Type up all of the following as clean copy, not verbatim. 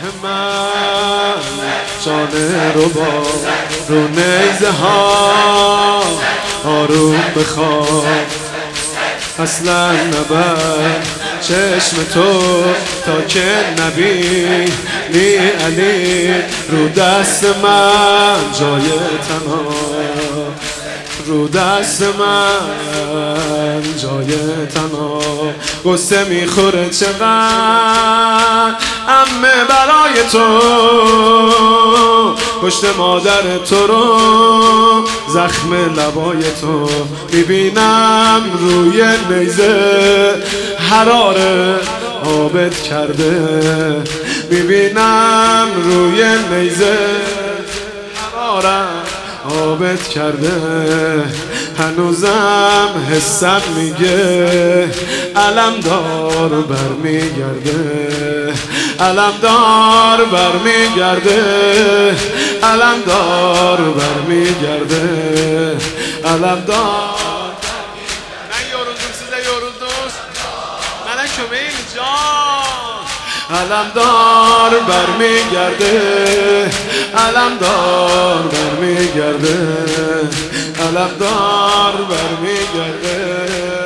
من جان رو با رو نیزه ها آروم بخواب، اصلا نبر چشم تو تا که نبینی علی رو دست من جای تنها، رو دست من جای تنها. قصه میخوره چقدر عمه برای تو، پشت مادر تو رو زخم لبای تو میبینم روی نیزه حراره آبت کرده، میبینم روی نیزه حراره آبت کرده. هنوزم حسم میگه علمدار برمیگرده، علمدار برمیگرده، علمدار برمیگرده، علمدار. من yoruldum size yoruldunuz. Bana kömeğin can. علمدار برمیگرده، علمدار برمیگرده، علمدار برمیگرده.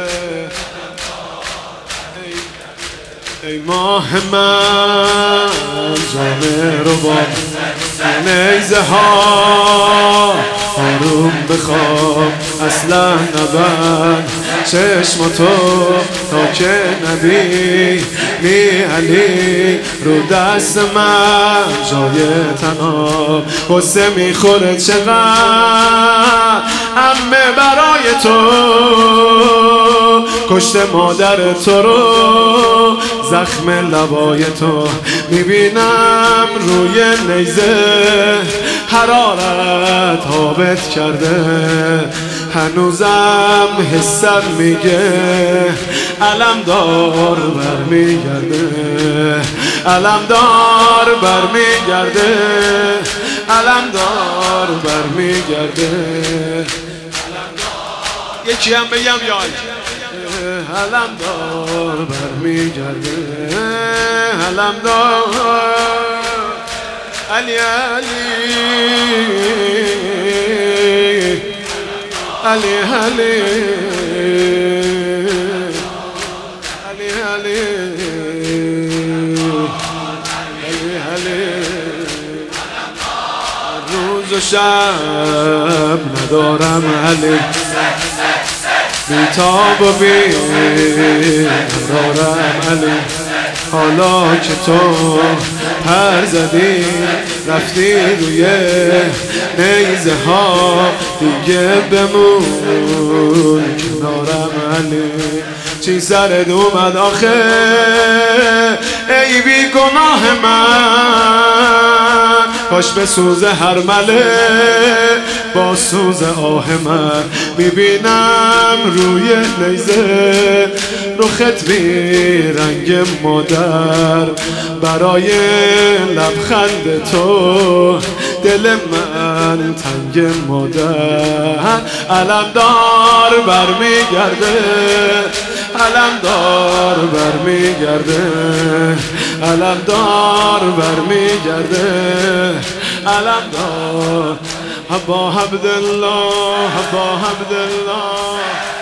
ای ماه من جان رو با نیزه ها آروم بخواب، اصلا نبند چشم تو تا که نبینی علی رو دست من جای تنها. قصه میخوره چقدر عمه برای تو، کشت مادر تو رو زخم لبای تو میبینم روی نیزه حرارت آبت کرده. هنوزم حسم میگه علمدار برمیگرده، علمدار برمیگرده، علمدار برمیگرده. یکی هم بگم یای علمدار برمیگرده، علمدار علی علی علی علی علی علی علی. روز و شب ندارم علی، بیتاب و بیقرارم علی. حالا که تو پر زدی رفتی روی نیزه ها، دیگه بمون کنارم علی. چی سرت اومد آخه ای بی گناه من، کاش به سوز هر مله با سوز آه من. میبینم روی نیزه رخت بی رنگ مادر، برای لبخند تو دل من تنگ مادر. علمدار برمیگرده، علمدار برمیگرده، علمدار برمیگرده، علمدار. حبا عبدالله، حبا عبدالله.